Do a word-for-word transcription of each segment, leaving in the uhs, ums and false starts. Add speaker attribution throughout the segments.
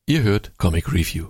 Speaker 1: Ihr hört Comic Review.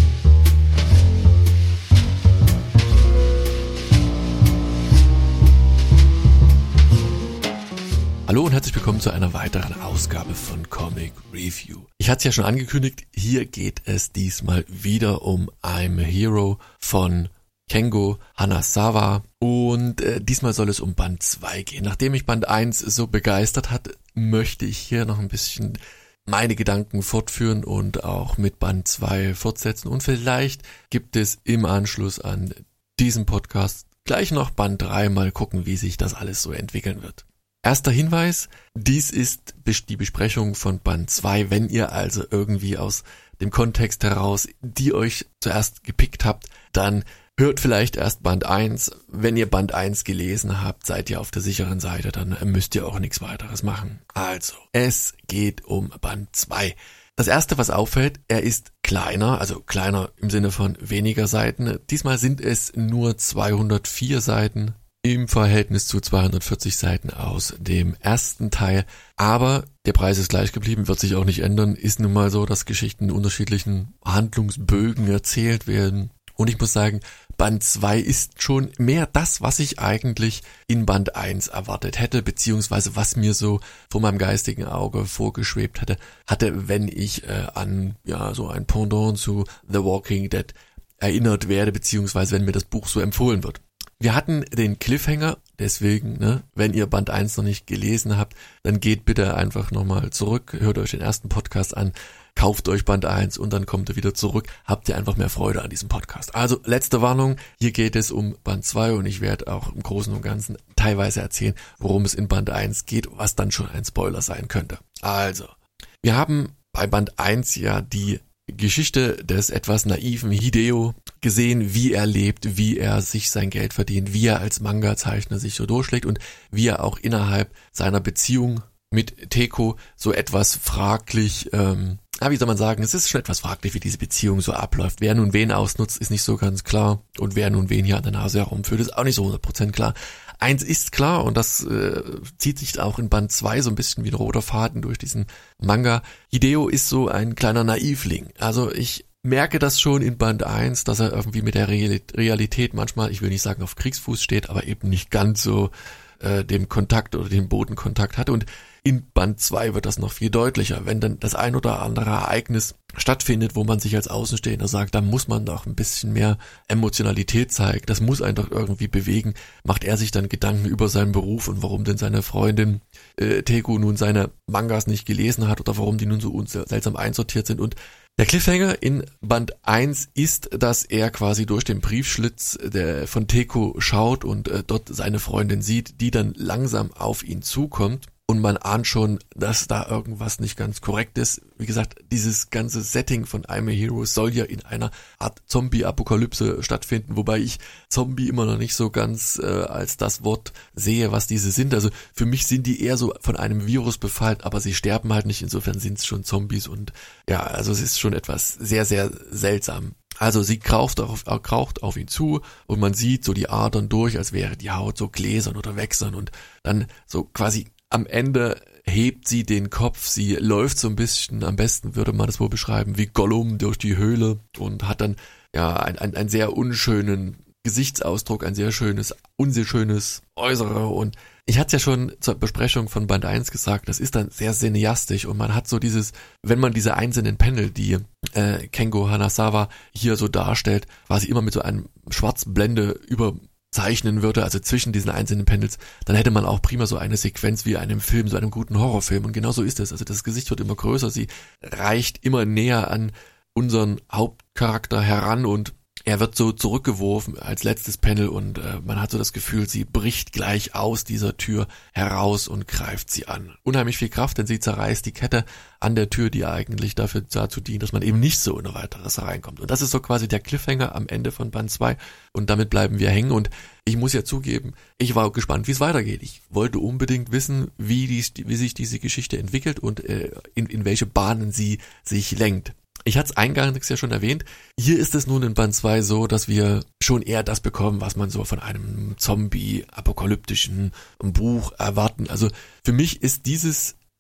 Speaker 1: Hallo und herzlich willkommen zu einer weiteren Ausgabe von Comic Review. Ich hatte es ja schon angekündigt, hier geht es diesmal wieder um I'm a Hero von Kengo Hanazawa und äh, diesmal soll es um Band zwei gehen. Nachdem mich Band eins so begeistert hat, möchte ich hier noch ein bisschen meine Gedanken fortführen und auch mit Band zwei fortsetzen. Und vielleicht gibt es im Anschluss an diesen Podcast gleich noch Band drei, mal gucken, wie sich das alles so entwickeln wird. Erster Hinweis, dies ist die Besprechung von Band zwei. Wenn ihr also irgendwie aus dem Kontext heraus, die euch zuerst gepickt habt, dann hört vielleicht erst Band eins. Wenn ihr Band eins gelesen habt, seid ihr auf der sicheren Seite, dann müsst ihr auch nichts weiteres machen. Also, es geht um Band zwei. Das erste, was auffällt, er ist kleiner, also kleiner im Sinne von weniger Seiten. Diesmal sind es nur zweihundertvier Seiten im Verhältnis zu zweihundertvierzig Seiten aus dem ersten Teil. Aber der Preis ist gleich geblieben, wird sich auch nicht ändern. Ist nun mal so, dass Geschichten in unterschiedlichen Handlungsbögen erzählt werden. Und ich muss sagen, Band zwei ist schon mehr das, was ich eigentlich in Band eins erwartet hätte, beziehungsweise was mir so vor meinem geistigen Auge vorgeschwebt hätte, hatte, wenn ich äh, an ja so ein Pendant zu The Walking Dead erinnert werde, beziehungsweise wenn mir das Buch so empfohlen wird. Wir hatten den Cliffhanger, deswegen, ne, wenn ihr Band eins noch nicht gelesen habt, dann geht bitte einfach nochmal zurück, hört euch den ersten Podcast an, kauft euch Band eins und dann kommt ihr wieder zurück, habt ihr einfach mehr Freude an diesem Podcast. Also, letzte Warnung, hier geht es um Band zwei und ich werde auch im Großen und Ganzen teilweise erzählen, worum es in Band eins geht, was dann schon ein Spoiler sein könnte. Also, wir haben bei Band eins ja die Geschichte des etwas naiven Hideo gesehen, wie er lebt, wie er sich sein Geld verdient, wie er als Manga-Zeichner sich so durchschlägt und wie er auch innerhalb seiner Beziehung mit Teiko so etwas fraglich, ähm, na, wie soll man sagen, es ist schon etwas fraglich, wie diese Beziehung so abläuft. Wer nun wen ausnutzt, ist nicht so ganz klar und wer nun wen hier an der Nase herumführt, ist auch nicht so hundert Prozent klar. Eins ist klar und das äh, zieht sich auch in Band zwei so ein bisschen wie ein roter Faden durch diesen Manga. Hideo ist so ein kleiner Naivling. Also ich merke das schon in Band eins, dass er irgendwie mit der Realität manchmal, ich will nicht sagen auf Kriegsfuß steht, aber eben nicht ganz so äh, dem Kontakt oder dem Bodenkontakt hatte. Und in Band zwei wird das noch viel deutlicher. Wenn dann das ein oder andere Ereignis stattfindet, wo man sich als Außenstehender sagt, da muss man doch ein bisschen mehr Emotionalität zeigen, das muss einen doch irgendwie bewegen, macht er sich dann Gedanken über seinen Beruf und warum denn seine Freundin äh, Teiko nun seine Mangas nicht gelesen hat oder warum die nun so seltsam einsortiert sind. Und der Cliffhanger in Band eins ist, dass er quasi durch den Briefschlitz der von Teiko schaut und äh, dort seine Freundin sieht, die dann langsam auf ihn zukommt. Und man ahnt schon, dass da irgendwas nicht ganz korrekt ist. Wie gesagt, dieses ganze Setting von I'm a Hero soll ja in einer Art Zombie-Apokalypse stattfinden, wobei ich Zombie immer noch nicht so ganz äh, als das Wort sehe, was diese sind. Also für mich sind die eher so von einem Virus befallen, aber sie sterben halt nicht. Insofern sind es schon Zombies und ja, also es ist schon etwas sehr, sehr seltsam. Also sie kraucht auf, äh, kraucht auf ihn zu und man sieht so die Adern durch, als wäre die Haut so gläsern oder wächsern und dann so quasi am Ende hebt sie den Kopf, sie läuft so ein bisschen, am besten würde man das wohl beschreiben, wie Gollum durch die Höhle und hat dann ja ein, ein, ein sehr unschönen Gesichtsausdruck, ein sehr schönes, unschönes Äußere und ich hatte es ja schon zur Besprechung von Band eins gesagt, das ist dann sehr cineastisch und man hat so dieses, wenn man diese einzelnen Panel, die äh, Kengo Hanazawa hier so darstellt, quasi immer mit so einem Schwarzblende über zeichnen würde, also zwischen diesen einzelnen Panels, dann hätte man auch prima so eine Sequenz wie einem Film, so einem guten Horrorfilm und genau so ist es. Also das Gesicht wird immer größer, sie reicht immer näher an unseren Hauptcharakter heran und er wird so zurückgeworfen als letztes Panel und äh, man hat so das Gefühl, sie bricht gleich aus dieser Tür heraus und greift sie an. Unheimlich viel Kraft, denn sie zerreißt die Kette an der Tür, die eigentlich dafür dazu dient, dass man eben nicht so in ein weiteres reinkommt. Und das ist so quasi der Cliffhanger am Ende von Band zwei und damit bleiben wir hängen und ich muss ja zugeben, ich war gespannt, wie es weitergeht. Ich wollte unbedingt wissen, wie, dies, wie sich diese Geschichte entwickelt und äh, in, in welche Bahnen sie sich lenkt. Ich hatte es eingangs ja schon erwähnt, hier ist es nun in Band zwei so, dass wir schon eher das bekommen, was man so von einem Zombie-apokalyptischen Buch erwarten. Also für mich ist dieses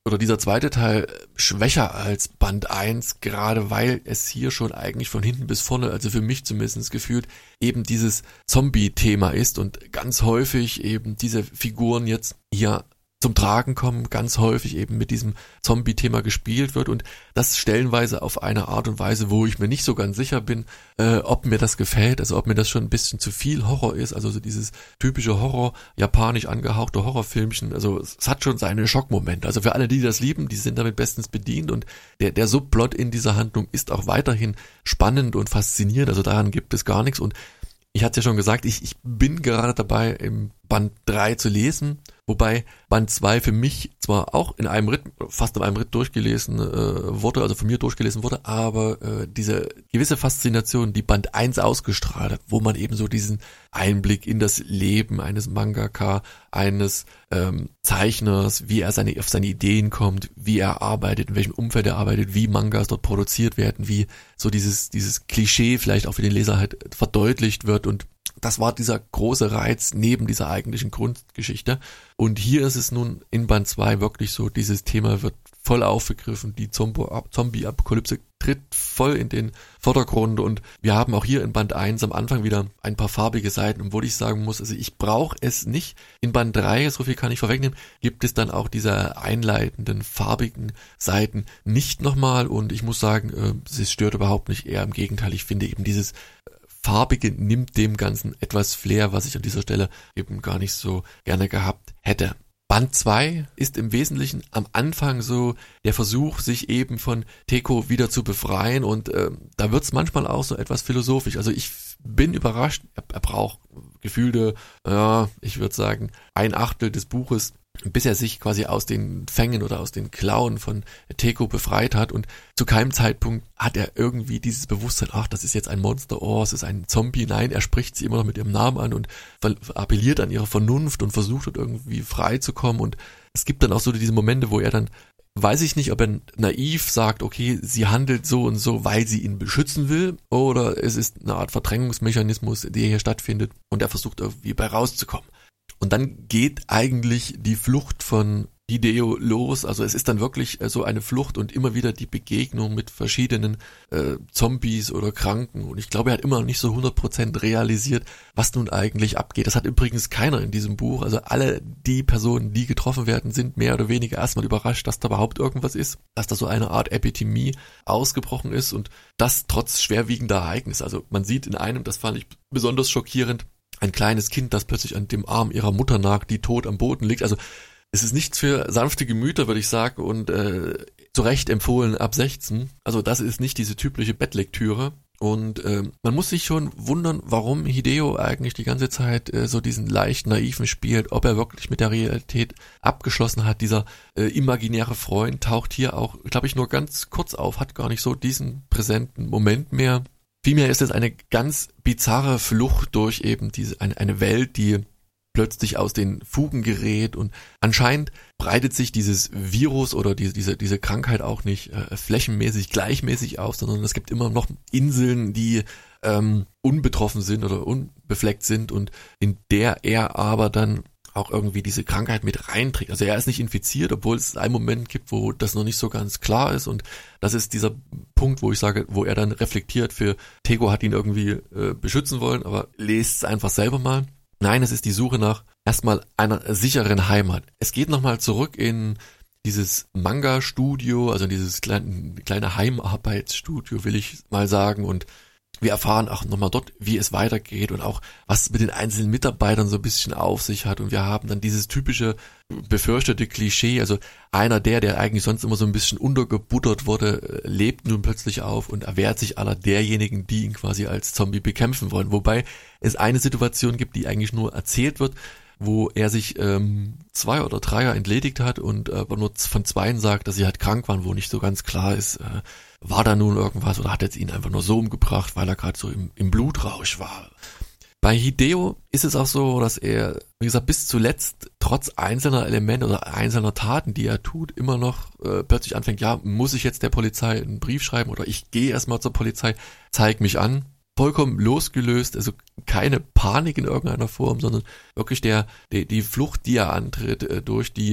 Speaker 1: oder dieser zweite Teil schwächer als Band eins, gerade weil es hier schon eigentlich von hinten bis vorne, also für mich zumindest gefühlt, eben dieses Zombie-Thema ist und ganz häufig eben diese Figuren jetzt hier zum Tragen kommen, ganz häufig eben mit diesem Zombie-Thema gespielt wird und das stellenweise auf eine Art und Weise, wo ich mir nicht so ganz sicher bin, äh, ob mir das gefällt, also ob mir das schon ein bisschen zu viel Horror ist, also so dieses typische Horror, japanisch angehauchte Horrorfilmchen, also es hat schon seine Schockmomente, also für alle, die das lieben, die sind damit bestens bedient und der, der Subplot in dieser Handlung ist auch weiterhin spannend und faszinierend, also daran gibt es gar nichts und ich hatte ja schon gesagt, ich, ich bin gerade dabei, im Band drei zu lesen, wobei Band zwei für mich zwar auch in einem Ritt, fast in einem Ritt durchgelesen äh, wurde, also von mir durchgelesen wurde, aber äh, diese gewisse Faszination, die Band eins ausgestrahlt hat, wo man eben so diesen Einblick in das Leben eines Mangaka, eines ähm, Zeichners, wie er seine, auf seine Ideen kommt, wie er arbeitet, in welchem Umfeld er arbeitet, wie Mangas dort produziert werden, wie so dieses, dieses Klischee vielleicht auch für den Leser halt verdeutlicht wird und das war dieser große Reiz neben dieser eigentlichen Grundgeschichte. Und hier ist es nun in Band zwei wirklich so, dieses Thema wird voll aufgegriffen, die Zombie-Apokalypse tritt voll in den Vordergrund und wir haben auch hier in Band eins am Anfang wieder ein paar farbige Seiten und wo ich sagen muss, also ich brauche es nicht. In Band drei, so viel kann ich vorwegnehmen, gibt es dann auch diese einleitenden farbigen Seiten nicht nochmal und ich muss sagen, es stört überhaupt nicht, eher im Gegenteil, ich finde eben dieses Farbige nimmt dem Ganzen etwas Flair, was ich an dieser Stelle eben gar nicht so gerne gehabt hätte. Band zwei ist im Wesentlichen am Anfang so der Versuch, sich eben von Teko wieder zu befreien und äh, da wird's manchmal auch so etwas philosophisch. Also ich bin überrascht, er, er braucht gefühlte, ja, ich würde sagen, ein Achtel des Buches, bis er sich quasi aus den Fängen oder aus den Klauen von Teko befreit hat und zu keinem Zeitpunkt hat er irgendwie dieses Bewusstsein, ach, das ist jetzt ein Monster, oh, es ist ein Zombie, nein, er spricht sie immer noch mit ihrem Namen an und appelliert an ihre Vernunft und versucht dort irgendwie frei zu kommen und es gibt dann auch so diese Momente, wo er dann, weiß ich nicht, ob er naiv sagt, okay, sie handelt so und so, weil sie ihn beschützen will oder es ist eine Art Verdrängungsmechanismus, der hier stattfindet und er versucht irgendwie bei rauszukommen. Und dann geht eigentlich die Flucht von Hideo los, also es ist dann wirklich so eine Flucht und immer wieder die Begegnung mit verschiedenen äh, Zombies oder Kranken und ich glaube, er hat immer noch nicht so hundert Prozent realisiert, was nun eigentlich abgeht. Das hat übrigens keiner in diesem Buch, also alle die Personen, die getroffen werden, sind mehr oder weniger erstmal überrascht, dass da überhaupt irgendwas ist, dass da so eine Art Epidemie ausgebrochen ist und das trotz schwerwiegender Ereignisse. Also man sieht in einem, das fand ich besonders schockierend, ein kleines Kind, das plötzlich an dem Arm ihrer Mutter nagt, die tot am Boden liegt. Also es ist nichts für sanfte Gemüter, würde ich sagen, und äh, zu Recht empfohlen ab sechzehn. Also das ist nicht diese typische Bettlektüre. Und äh, man muss sich schon wundern, warum Hideo eigentlich die ganze Zeit äh, so diesen leicht naiven spielt, ob er wirklich mit der Realität abgeschlossen hat. Dieser äh, imaginäre Freund taucht hier auch, glaube ich, nur ganz kurz auf, hat gar nicht so diesen präsenten Moment mehr. Vielmehr ist es eine ganz bizarre Flucht durch eben diese eine, eine Welt, die plötzlich aus den Fugen gerät und anscheinend breitet sich dieses Virus oder die, diese diese Krankheit auch nicht äh, flächenmäßig gleichmäßig aus, sondern es gibt immer noch Inseln, die ähm, unbetroffen sind oder unbefleckt sind und in der er aber dann auch irgendwie diese Krankheit mit reinträgt. Also er ist nicht infiziert, obwohl es einen Moment gibt, wo das noch nicht so ganz klar ist und das ist dieser Punkt, wo ich sage, wo er dann reflektiert, für Teko hat ihn irgendwie äh, beschützen wollen, aber lest es einfach selber mal. Nein, es ist die Suche nach erstmal einer sicheren Heimat. Es geht nochmal zurück in dieses Manga-Studio, also dieses kleine, kleine Heimarbeitsstudio, will ich mal sagen, und wir erfahren auch nochmal dort, wie es weitergeht und auch, was mit den einzelnen Mitarbeitern so ein bisschen auf sich hat. Und wir haben dann dieses typische befürchtete Klischee, also einer der, der eigentlich sonst immer so ein bisschen untergebuttert wurde, lebt nun plötzlich auf und erwehrt sich aller derjenigen, die ihn quasi als Zombie bekämpfen wollen. Wobei es eine Situation gibt, die eigentlich nur erzählt wird, wo er sich ähm, zwei oder dreier entledigt hat und äh, aber nur von zweien sagt, dass sie halt krank waren, wo nicht so ganz klar ist, äh, war da nun irgendwas oder hat jetzt ihn einfach nur so umgebracht, weil er gerade so im, im Blutrausch war. Bei Hideo ist es auch so, dass er, wie gesagt, bis zuletzt trotz einzelner Elemente oder einzelner Taten, die er tut, immer noch äh, plötzlich anfängt, ja, muss ich jetzt der Polizei einen Brief schreiben oder ich gehe erstmal zur Polizei, zeig mich an. Vollkommen losgelöst, also keine Panik in irgendeiner Form, sondern wirklich der, die, die Flucht, die er antritt, äh, durch die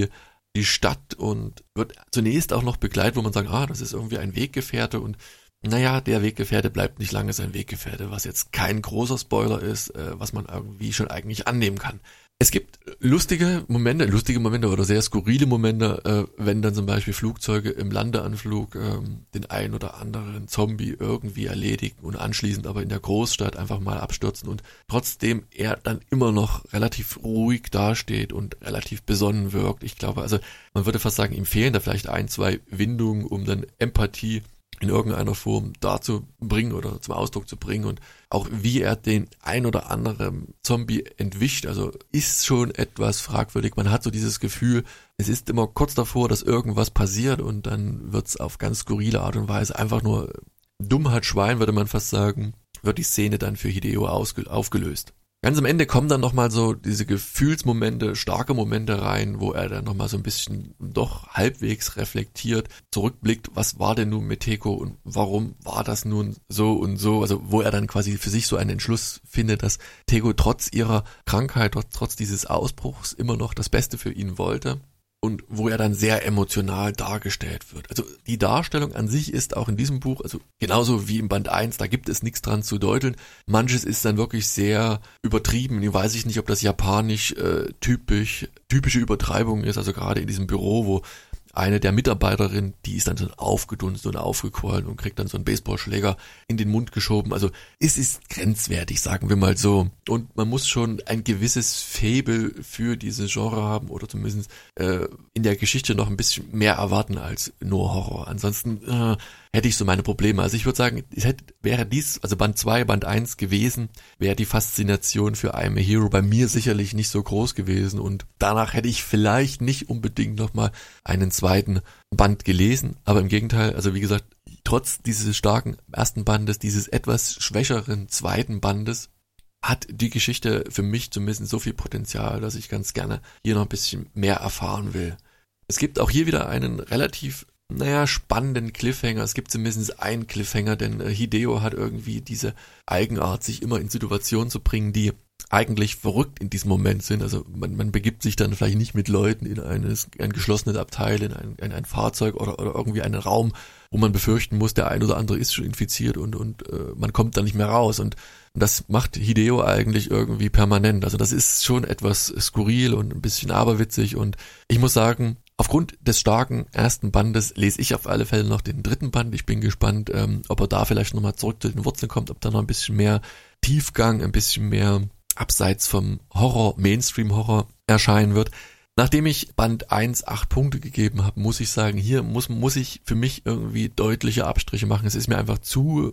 Speaker 1: die Stadt und wird zunächst auch noch begleitet, wo man sagt, ah, das ist irgendwie ein Weggefährte und naja, der Weggefährte bleibt nicht lange sein Weggefährte, was jetzt kein großer Spoiler ist, äh, was man irgendwie schon eigentlich annehmen kann. Es gibt lustige Momente, lustige Momente oder sehr skurrile Momente, äh, wenn dann zum Beispiel Flugzeuge im Landeanflug äh, den ein oder anderen Zombie irgendwie erledigen und anschließend aber in der Großstadt einfach mal abstürzen und trotzdem er dann immer noch relativ ruhig dasteht und relativ besonnen wirkt. Ich glaube, also man würde fast sagen, ihm fehlen da vielleicht ein, zwei Windungen, um dann Empathie in irgendeiner Form dazu bringen oder zum Ausdruck zu bringen und auch wie er den ein oder anderen Zombie entwischt, also ist schon etwas fragwürdig. Man hat so dieses Gefühl, es ist immer kurz davor, dass irgendwas passiert und dann wird's auf ganz skurrile Art und Weise einfach nur Dummheit Schwein, würde man fast sagen, wird die Szene dann für Hideo aufgelöst. Ganz am Ende kommen dann nochmal so diese Gefühlsmomente, starke Momente rein, wo er dann nochmal so ein bisschen doch halbwegs reflektiert, zurückblickt, was war denn nun mit Teko und warum war das nun so und so, also wo er dann quasi für sich so einen Entschluss findet, dass Teko trotz ihrer Krankheit, trotz, trotz dieses Ausbruchs immer noch das Beste für ihn wollte. Und wo er dann sehr emotional dargestellt wird. Also die Darstellung an sich ist auch in diesem Buch, also genauso wie im Band eins, da gibt es nichts dran zu deuteln. Manches ist dann wirklich sehr übertrieben. Ich weiß nicht, ob das japanisch äh, typisch typische Übertreibung ist, also gerade in diesem Büro, wo eine der Mitarbeiterinnen, die ist dann so aufgedunst und aufgequollen und kriegt dann so einen Baseballschläger in den Mund geschoben. Also es ist grenzwertig, sagen wir mal so. Und man muss schon ein gewisses Faible für dieses Genre haben oder zumindest äh, in der Geschichte noch ein bisschen mehr erwarten als nur Horror. Ansonsten äh, hätte ich so meine Probleme. Also ich würde sagen, es hätte, wäre dies, also Band zwei, Band eins gewesen, wäre die Faszination für I'm a Hero bei mir sicherlich nicht so groß gewesen und danach hätte ich vielleicht nicht unbedingt nochmal einen zweiten Band gelesen, aber im Gegenteil, also wie gesagt, trotz dieses starken ersten Bandes, dieses etwas schwächeren zweiten Bandes, hat die Geschichte für mich zumindest so viel Potenzial, dass ich ganz gerne hier noch ein bisschen mehr erfahren will. Es gibt auch hier wieder einen relativ naja, spannenden Cliffhanger. Es gibt zumindest einen Cliffhanger, denn Hideo hat irgendwie diese Eigenart, sich immer in Situationen zu bringen, die eigentlich verrückt in diesem Moment sind. Also man, man begibt sich dann vielleicht nicht mit Leuten in eines, ein geschlossenes Abteil, in ein, in ein Fahrzeug oder, oder irgendwie einen Raum, wo man befürchten muss, der ein oder andere ist schon infiziert und, und äh, man kommt da nicht mehr raus. Und das macht Hideo eigentlich irgendwie permanent. Also das ist schon etwas skurril und ein bisschen aberwitzig und ich muss sagen, aufgrund des starken ersten Bandes lese ich auf alle Fälle noch den dritten Band. Ich bin gespannt, ähm, ob er da vielleicht nochmal zurück zu den Wurzeln kommt, ob da noch ein bisschen mehr Tiefgang, ein bisschen mehr abseits vom Horror, Mainstream-Horror erscheinen wird. Nachdem ich Band eins acht Punkte gegeben habe, muss ich sagen, hier muss, muss ich für mich irgendwie deutliche Abstriche machen. Es ist mir einfach zu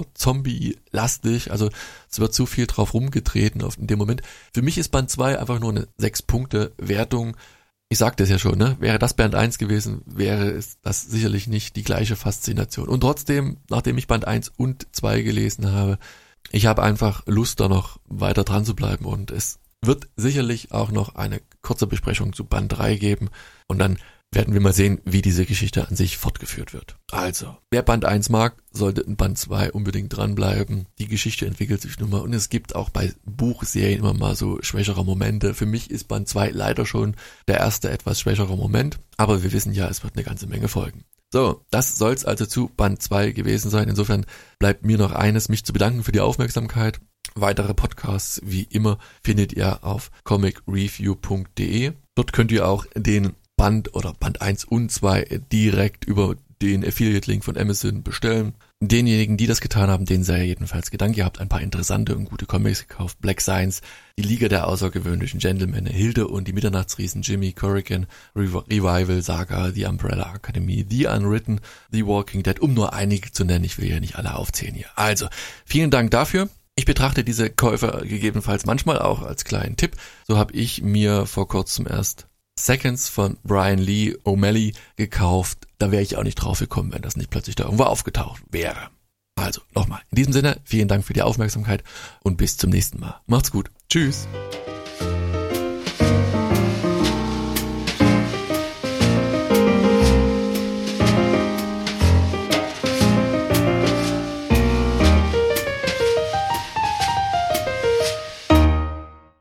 Speaker 1: Horror-Zombie-lastig, also es wird zu viel drauf rumgetreten auf in dem Moment. Für mich ist Band zwei einfach nur eine sechs Punkte Wertung. Ich sagte es ja schon, ne? Wäre das Band eins gewesen, wäre es das sicherlich nicht die gleiche Faszination. Und trotzdem, nachdem ich Band eins und zwei gelesen habe, ich habe einfach Lust, da noch weiter dran zu bleiben und es wird sicherlich auch noch eine kurze Besprechung zu Band drei geben und dann werden wir mal sehen, wie diese Geschichte an sich fortgeführt wird. Also, wer Band eins mag, sollte in Band zwei unbedingt dranbleiben. Die Geschichte entwickelt sich nun mal und es gibt auch bei Buchserien immer mal so schwächere Momente. Für mich ist Band zwei leider schon der erste etwas schwächere Moment, aber wir wissen ja, es wird eine ganze Menge folgen. So, das soll's also zu Band zwei gewesen sein. Insofern bleibt mir noch eines, mich zu bedanken für die Aufmerksamkeit. Weitere Podcasts, wie immer, findet ihr auf comic review punkt de. Dort könnt ihr auch den Band oder Band eins und zwei direkt über den Affiliate-Link von Amazon bestellen. Denjenigen, die das getan haben, denen sei jedenfalls gedankt. Ihr habt ein paar interessante und gute Comics gekauft. Black Science, die Liga der außergewöhnlichen Gentlemen, Hilde und die Mitternachtsriesen, Jimmy, Corrigan, Revival, Saga, The Umbrella Academy, The Unwritten, The Walking Dead, um nur einige zu nennen. Ich will ja nicht alle aufzählen hier. Also, vielen Dank dafür. Ich betrachte diese Käufe gegebenenfalls manchmal auch als kleinen Tipp. So habe ich mir vor kurzem erst Seconds von Brian Lee O'Malley gekauft. Da wäre ich auch nicht drauf gekommen, wenn das nicht plötzlich da irgendwo aufgetaucht wäre. Also nochmal, in diesem Sinne, vielen Dank für die Aufmerksamkeit und bis zum nächsten Mal. Macht's gut. Tschüss.